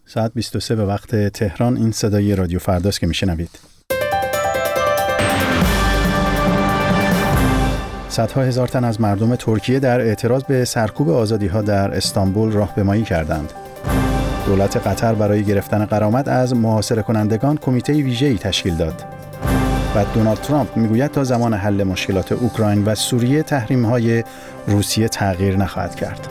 ساعت 23 به وقت تهران. این صدای رادیو فرداست که میشنوید. صدها هزار تن از مردم ترکیه در اعتراض به سرکوب آزادی‌ها در استانبول راهپیمایی کردند. دولت قطر برای گرفتن غرامت از محاصره کنندگان کمیته ویژه‌ای تشکیل داد. و دونالد ترامپ میگوید تا زمان حل مشکلات اوکراین و سوریه تحریم‌های روسیه تغییر نخواهد کرد.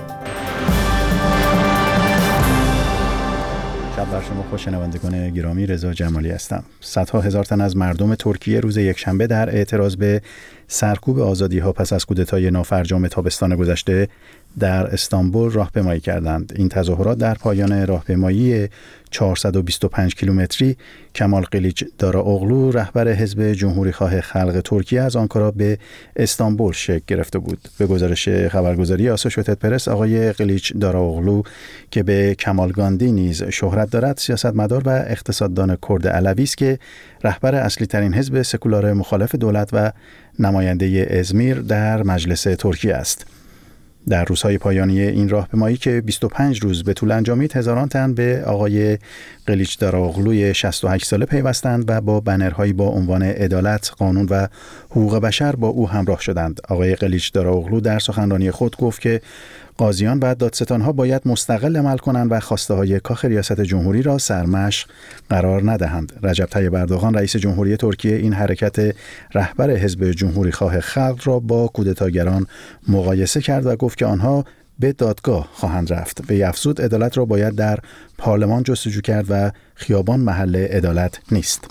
شب بر شما خوش، شنوندگان گرامی. رضا جمالی هستم. صدها هزار تن از مردم ترکیه روز یکشنبه در اعتراض به سرکوب آزادی‌ها پس از کودتای نافرجام تابستان گذشته در استانبول راهپیمایی کردند. این تظاهرات در پایان راهپیمایی 425 کیلومتری کمال قلیچ داراوغلو رهبر حزب جمهوری‌خواه خلق ترکیه از آنکارا به استانبول شکل گرفته بود. به گزارش خبرگزاری آسوشیتد پرس، آقای قلیچ داراوغلو که به کمال گاندی نیز شهرت دارد، سیاستمدار و اقتصاددان کرد علوی است که رهبر اصلی ترین حزب سکولار مخالف دولت و نماینده ازمیر در مجلس ترکیه است. در روزهای پایانی این راهپیمایی که 25 روز به طول انجامید، هزاران تن به آقای قلیچ داراوغلوی 68 ساله پیوستند و با بنرهایی با عنوان عدالت، قانون و حقوق بشر با او همراه شدند. آقای قلیچ داراوغلو در سخنرانی خود گفت که قاضیان و دادستانها باید مستقل عمل کنند و خواسته های کاخ ریاست جمهوری را سرمشق قرار ندهند. رجب طیب اردوغان رئیس جمهوری ترکیه این حرکت رهبر حزب جمهوری خواه خلق را با کودتاگران مقایسه کرد و گفت که آنها به دادگاه خواهند رفت. وی افزود عدالت را باید در پارلمان جستجو کرد و خیابان محل عدالت نیست.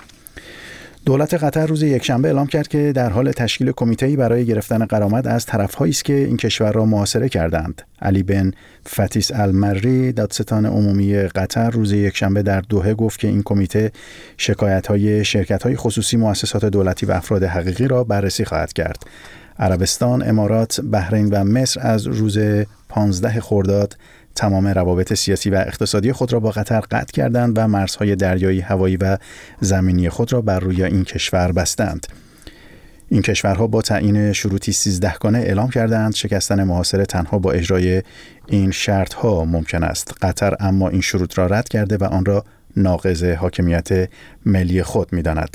دولت قطر روز یکشنبه اعلام کرد که در حال تشکیل کمیته‌ای برای گرفتن غرامت از طرف‌هایی است که این کشور را محاصره کردند. علی بن فتیس المری، دادستان عمومی قطر، روز یکشنبه در دوحه گفت که این کمیته شکایت‌های شرکت‌های خصوصی، مؤسسات دولتی و افراد حقیقی را بررسی خواهد کرد. عربستان، امارات، بحرین و مصر از روز 15 خرداد تمام روابط سیاسی و اقتصادی خود را با قطر قطع کردند و مرزهای دریایی، هوایی و زمینی خود را بر روی این کشور بستند. این کشورها با تعیین شروطی 13 گانه اعلام کردند شکستن محاصره تنها با اجرای این شرط‌ها ممکن است. قطر اما این شروط را رد کرده و آن را ناقض حاکمیت ملی خود می‌داند.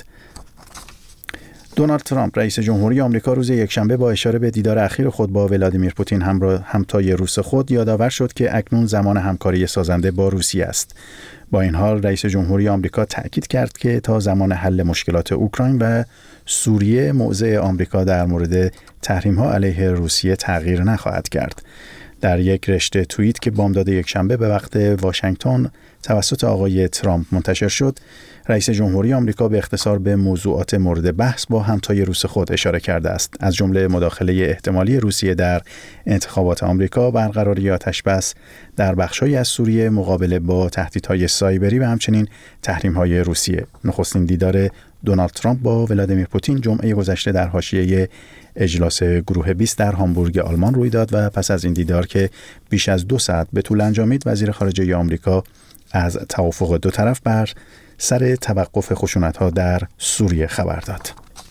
دونالد ترامپ رئیس جمهوری آمریکا روز یکشنبه با اشاره به دیدار اخیر خود با ولادیمیر پوتین همتای روس خود یادآور شد که اکنون زمان همکاری سازنده با روسیه است. با این حال رئیس جمهوری آمریکا تأکید کرد که تا زمان حل مشکلات اوکراین و سوریه موضع آمریکا در مورد تحریم‌ها علیه روسیه تغییر نخواهد کرد. در یک رشته توییت که بامداد یکشنبه به وقت واشنگتن توسط آقای ترامپ منتشر شد، رئیس جمهوری آمریکا به اختصار به موضوعات مورد بحث با همتای روس خود اشاره کرده است، از جمله مداخله احتمالی روسیه در انتخابات آمریکا، برقراری آتش‌بس در بخش‌هایی از سوریه مقابله با تهدیدهای سایبری و همچنین تحریم‌های روسیه. نخستین دیدار دونالد ترامپ با ولادیمیر پوتین جمعه گذشته در حاشیه اجلاس گروه 20 در هامبورگ آلمان روی داد و پس از این دیدار که بیش از 2 ساعت به طول انجامید، وزیر خارجه آمریکا از توافق دو طرف بر سر توقف خشونت‌ها در سوریه خبر داد.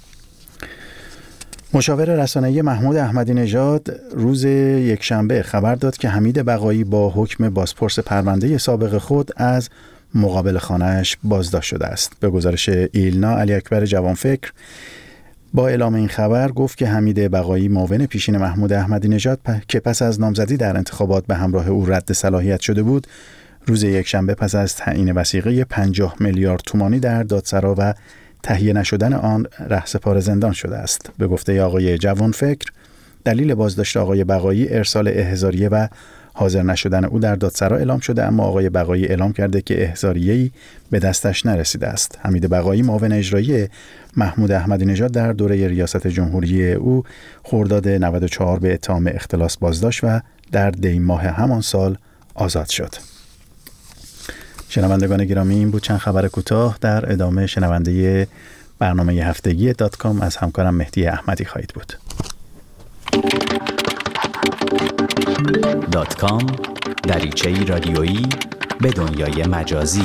مشاور رسانه‌ای محمود احمدی نژاد روز یکشنبه خبر داد که حمید بقایی با حکم بازپرس پرونده سابق خود از مقابل خانه‌اش بازداشت شده است. به گزارش ایلنا، علی اکبر جوانفکر با اعلام این خبر گفت که حمید بقایی معاون پیشین محمود احمدی نژاد که پس از نامزدی در انتخابات به همراه او رد صلاحیت شده بود، روز یکشنبه پس از تعیین وثیقه 50 میلیارد تومانی در دادسرا و تهیه نشدن آن رهسپار زندان شده است. به گفته آقای جوانفکر، دلیل بازداشت آقای بقایی ارسال احضاریه و حاضر نشدن او در دادسرا اعلام شده، اما آقای بقایی اعلام کرده که احضاریه‌ای به دستش نرسیده است. حمید بقایی معاون اجرایی محمود احمدی نژاد در دوره ریاست جمهوری او خرداد 94 به اتهام اختلاس بازداشت و در دی ماه همان سال آزاد شد. شنوندگان گرامی، این بود چند خبر کوتاه. در ادامه شنونده برنامه هفتگی .com از همکارم مهدی احمدی خواهید بود. .com دریچه‌ای رادیویی به دنیای مجازی.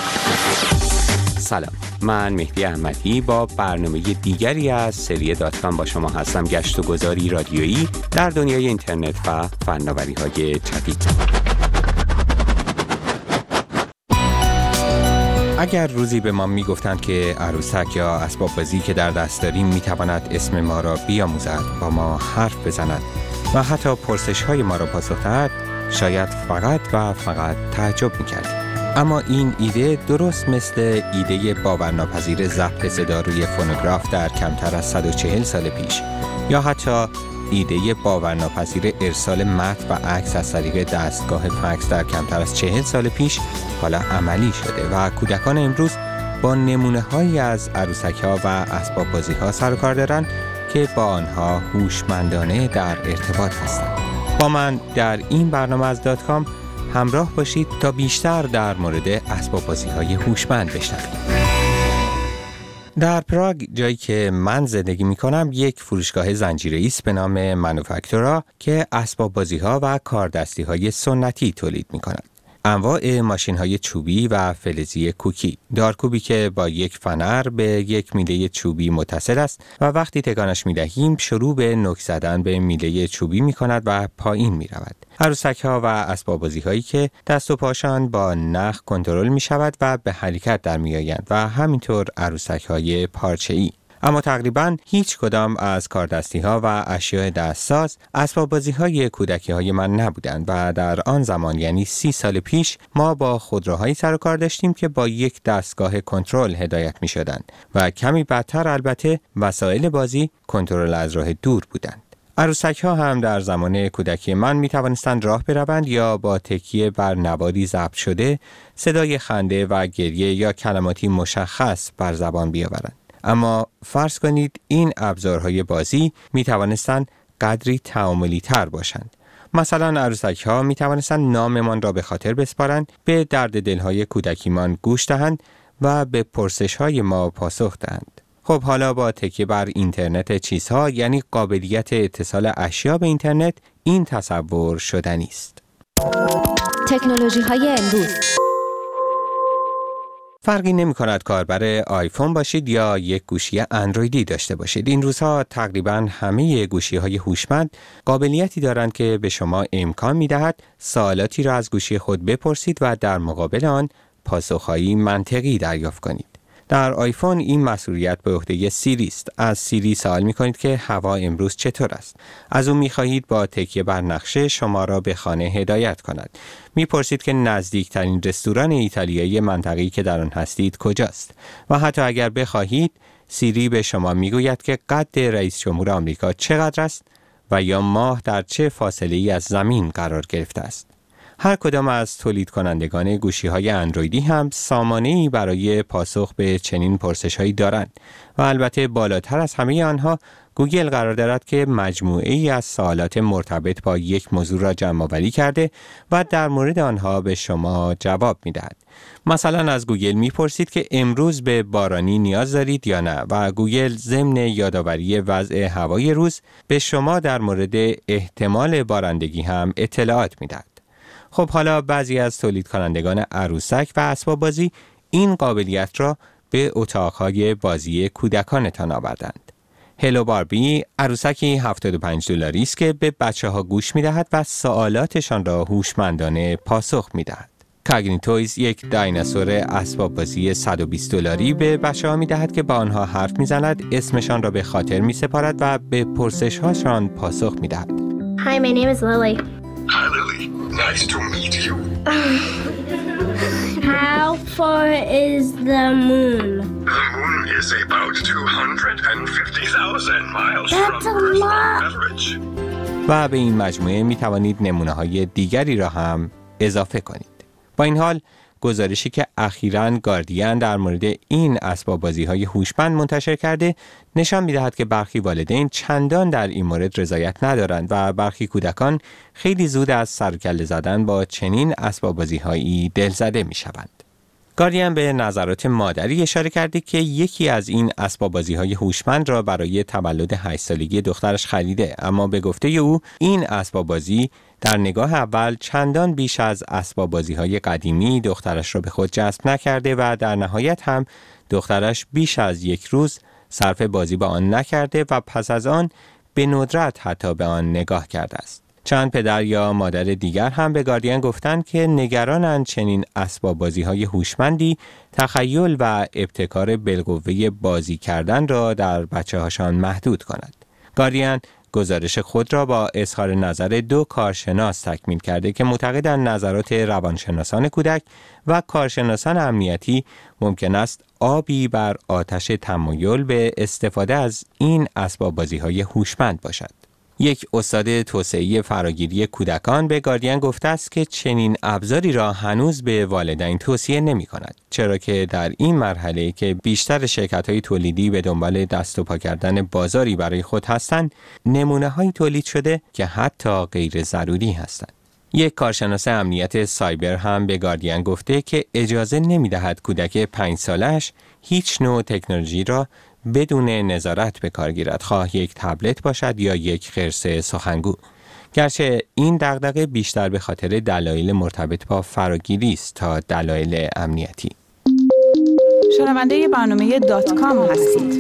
سلام، من مهدی احمدی با برنامه دیگری از سری .com با شما هستم. گشت و گذاری رادیویی در دنیای اینترنت و فناوری‌های جدید. اگر روزی به ما میگفتند که عروسک یا اسباب بازی که در دست داریم میتواند اسم ما را بیاموزد، با ما حرف بزند و حتی پرسش های ما را پاسخ دهد، شاید فقط و فقط تعجب میکردیم. اما این ایده درست مثل ایده باورناپذیر ضبط صدا روی فونوگراف در کمتر از 140 سال پیش، یا حتی ایده باورناپذیر ارسال متن و عکس از طریق دستگاه فکس در کمتر از 40 سال پیش حالا عملی شده و کودکان امروز با نمونه‌هایی از عروسک‌ها و اسباب بازی‌ها سر و کار دارند که با آنها هوشمندانه در ارتباط هستند. با من در این برنامه از .com همراه باشید تا بیشتر در مورد اسباب بازی‌های هوشمند بشنوید. در پراگ، جایی که من زندگی می‌کنم، یک فروشگاه زنجیره‌ای است به نام مانوفکتورا که اسباب بازی‌ها و کاردستی‌های سنتی تولید می‌کند. انواع ماشین‌های چوبی و فلزی کوکی، دارکوبی که با یک فنر به یک میله چوبی متصل است و وقتی تکانش می‌دهیم شروع به نوک زدن به میله چوبی می‌کند و پایین می‌رود. عروسک‌ها و اسباب بازی‌هایی که دست و پاشان با نخ کنترل می‌شود و به حرکت در می‌آیند و همینطور عروسک‌های پارچه‌ای. اما تقریباً هیچ کدام از کاردستی‌ها و اشیاء دستساز اسباب بازی‌های کودکی‌های من نبودند و در آن زمان، یعنی 30 سال پیش، ما با خودروهایی سر و کار داشتیم که با یک دستگاه کنترل هدایت می‌شدند و کمی بعدتر البته وسایل بازی کنترل از راه دور بودند. عروسک‌ها هم در زمان کودکی من می‌توانستند راه بروند یا با تکیه بر نواری ضبط شده صدای خنده و گریه یا کلماتی مشخص بر زبان بیاورند. اما فرض کنید این ابزارهای بازی می توانستند قدری تعاملی تر باشند. مثلا عروسک‌ها می توانستند ناممان را به خاطر بسپارند، به درد دلهای کودکیمان گوش دهند و به پرسش‌های ما پاسخ دهند. خب حالا با تکیه بر اینترنت چیزها، یعنی قابلیت اتصال اشیا به اینترنت، این تصور شدنی است. تکنولوژی‌های امروز فرقی نمی کند کاربر آیفون باشید یا یک گوشی اندرویدی داشته باشید. این روزها تقریباً همه گوشی‌های هوشمند قابلیتی دارند که به شما امکان می‌دهد سوالاتی را از گوشی خود بپرسید و در مقابل آن پاسخ‌های منطقی دریافت کنید. در آیفون این مسئولیت به عهده سیری است. از سیری سوال می‌کنید که هوا امروز چطور است؟ از او می‌خواهید با تکیه بر نقشه شما را به خانه هدایت کند. می‌پرسید که نزدیکترین رستوران ایتالیایی منطقه‌ای که در آن هستید کجاست؟ و حتی اگر بخواهید، سیری به شما می‌گوید که قد رئیس جمهور آمریکا چقدر است و یا ماه در چه فاصله‌ای از زمین قرار گرفته است. هر کدام از تولید کنندگان گوشی‌های اندرویدی هم سامانه‌ای برای پاسخ به چنین پرسش‌هایی دارند و البته بالاتر از همه آنها گوگل قرار دارد که مجموعه‌ای از سوالات مرتبط با یک موضوع را جمع‌آوری کرده و در مورد آنها به شما جواب می‌دهد. مثلا از گوگل می‌پرسید که امروز به بارانی نیاز دارید یا نه و گوگل ضمن یادآوری وضع هوای روز به شما در مورد احتمال بارندگی هم اطلاعات می‌دهد. خب حالا بعضی از تولید کنندگان عروسک و اسباب بازی این قابلیت را به اتاقهای بازی کودکانتان آوردند. هلو باربی عروسکی $75 است که به بچه‌ها گوش می‌دهد و سوالاتشان را هوشمندانه پاسخ می‌دهد. کاگنیتویز یک دایناسور اسباب بازی $120 به بچه‌ها می‌دهد که با آنها حرف می‌زند، اسمشان را به خاطر می‌سپارد و به پرسش‌هاشان پاسخ می‌دهد. Hi, my name is Lily. Hi, Lily. Nice to meet you. How far is the moon? The moon is about 250,000 miles That's from a Earth's lot. average. و به این مجموعه می توانید نمونه‌های دیگری را هم اضافه کنید. با این حال گزارشی که اخیراً گاردین در مورد این اسباب بازی‌های هوشمند منتشر کرده نشان می‌دهد که برخی والدین چندان در این مورد رضایت ندارند و برخی کودکان خیلی زود از سر و کله زدن با چنین اسباب بازی‌هایی دلزده می‌شوند. گاردین به نظرات مادری اشاره کرده که یکی از این اسباب بازی‌های هوشمند را برای تولد 8 سالگی دخترش خریده، اما به گفته او این اسباب بازی در نگاه اول چندان بیش از اسباب بازی‌های قدیمی دخترش را به خود جذب نکرده و در نهایت هم دخترش بیش از یک روز صرف بازی با آن نکرده و پس از آن به ندرت حتی به آن نگاه کرده است. چند پدر یا مادر دیگر هم به گاردین گفتند که نگرانند چنین اسباب بازی‌های هوشمندی تخیل و ابتکار بالقوه بازی کردن را در بچه‌هاشان محدود کند. گاردین گزارش خود را با اظهار نظر 2 کارشناس تکمیل کرده که معتقدند نظرات روانشناسان کودک و کارشناسان امنیتی ممکن است آبی بر آتش تمایل به استفاده از این اسباب بازی‌های هوشمند باشد. یک استاد توسعه فراگیری کودکان به گاردین گفته است که چنین ابزاری را هنوز به والدین توصیه نمی کند، چرا که در این مرحله که بیشتر شرکت‌های تولیدی به دنبال دست و پا کردن بازاری برای خود هستند، نمونه‌هایی تولید شده که حتی غیر ضروری هستند. یک کارشناس امنیت سایبر هم به گاردین گفته که اجازه نمی‌دهد کودک 5 سالش هیچ نوع تکنولوژی را بدون نظارت به کار گیرد، خواه یک تبلت باشد یا یک خرس سخنگو. گرچه این دغدغه بیشتر به خاطر دلایل مرتبط با فراگیری است تا دلایل امنیتی. شنونده برنامه .com هستید.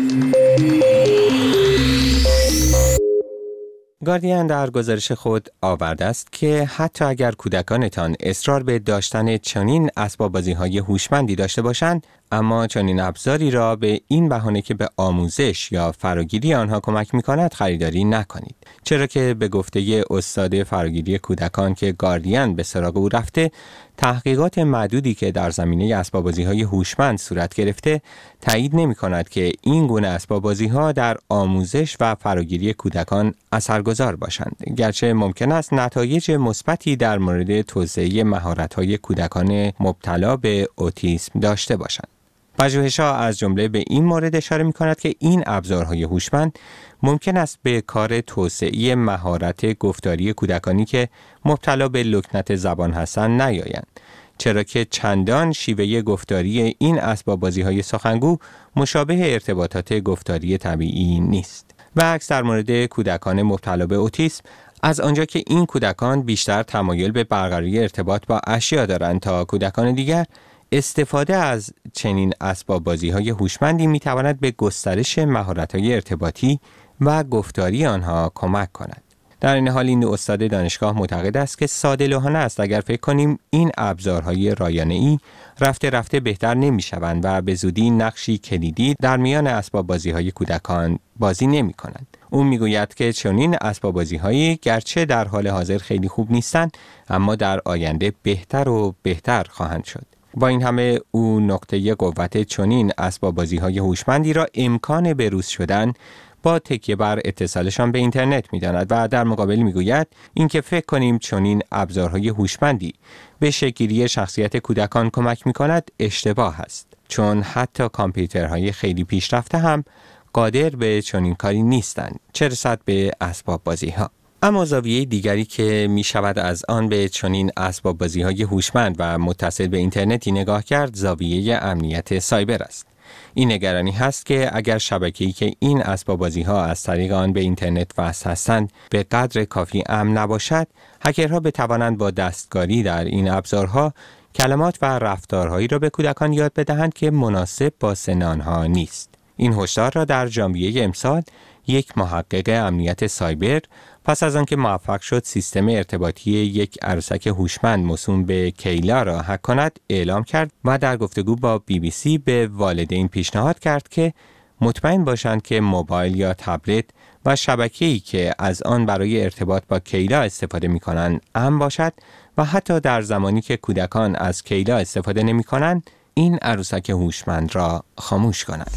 گاردین در گزارش خود آورده است که حتی اگر کودکانتان اصرار به داشتن چنین اسباب بازی‌های هوشمندی داشته باشند، اما چنین ابزاری را به این بهانه که به آموزش یا فراگیری آنها کمک می‌کند خریداری نکنید، چرا که به گفته استاد فراگیری کودکان که گاردین به سراغ او رفته، تحقیقات معدودی که در زمینه اسباب بازی‌های هوشمند صورت گرفته تایید نمی‌کند که این گونه اسباب بازی‌ها در آموزش و فراگیری کودکان اثرگذار باشند، گرچه ممکن است نتایج مثبتی در مورد توسعه مهارت‌های کودکان مبتلا به اوتیسم داشته باشند. پژوهش‌ها از جمله به این مورد اشاره می‌کند که این ابزارهای هوشمند ممکن است به کار توسعه مهارت گفتاری کودکانی که مبتلا به لکنت زبان هستند نیایند، چرا که چندان شیوه گفتاری این اسباب بازی‌های سخنگو مشابه ارتباطات گفتاری طبیعی نیست. و عکس در مورد کودکان مبتلا به اوتیسم، از آنجا که این کودکان بیشتر تمایل به برقراری ارتباط با اشیا دارند تا کودکان دیگر، استفاده از چنین اسباب بازی‌های هوشمندی می‌تواند به گسترش مهارت‌های ارتباطی و گفتاری آنها کمک کند. در این حال این استاد دانشگاه معتقد است که ساده‌لوحانه است اگر فکر کنیم این ابزارهای رایانه‌ای رفته رفته بهتر نمی‌شوند و به زودی نقشی کلیدی در میان اسباب بازی‌های کودکان بازی نمی‌کنند. او میگوید که چنین اسباب بازی‌هایی گرچه در حال حاضر خیلی خوب نیستند، اما در آینده بهتر و بهتر خواهند شد. با این همه او نقطه قوت چنین اسباب بازی‌های هوشمندی را امکان بروز شدن با تکیه بر اتصالشان به اینترنت می‌داند و در مقابل میگوید اینکه فکر کنیم چنین ابزارهای هوشمندی به شکل‌گیری شخصیت کودکان کمک می‌کند اشتباه است، چون حتی کامپیوترهای خیلی پیشرفته هم قادر به چنین کاری نیستند، چه رسد به اسباب بازی‌ها. اما زاویه دیگری که می شود از آن به چنین اسباب بازی‌های هوشمند و متصل به اینترنتی نگاه کرد، زاویه امنیت سایبر است. این نگرانی هست که اگر شبکه‌ای که این اسباب بازی‌ها از طریق آن به اینترنت وصل هستند به قدر کافی امن نباشد، هکرها بتوانند با دستکاری در این ابزارها کلمات و رفتارهایی را به کودکان یاد بدهند که مناسب با سن آنها نیست. این هشدار را در ژانویه امسال یک محقق امنیت سایبر پس از آنکه موفق شد سیستم ارتباطی یک عروسک هوشمند موسوم به کیلا را هک کند اعلام کرد و در گفتگو با BBC به والدین پیشنهاد کرد که مطمئن باشند که موبایل یا تبلت و شبکه‌ای که از آن برای ارتباط با کیلا استفاده می‌کنند امن باشد و حتی در زمانی که کودکان از کیلا استفاده نمی‌کنند این عروسک هوشمند را خاموش کنند.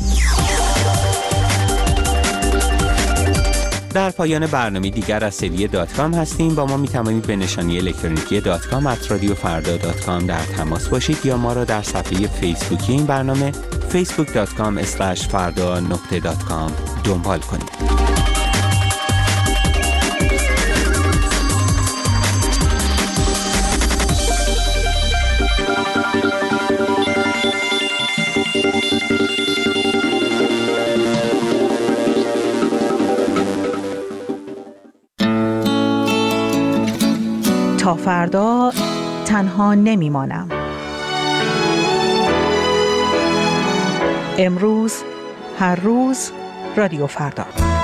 در پایان برنامه دیگر از سری .com هستیم. با ما می توانید به نشانی الکترونیکی .com@radiofarda.com در تماس باشید یا ما را در صفحه فیسبوکی این برنامه facebook.com/farda.com دنبال کنید. تا فردا تنها نمیمانم. امروز هر روز رادیو فردا.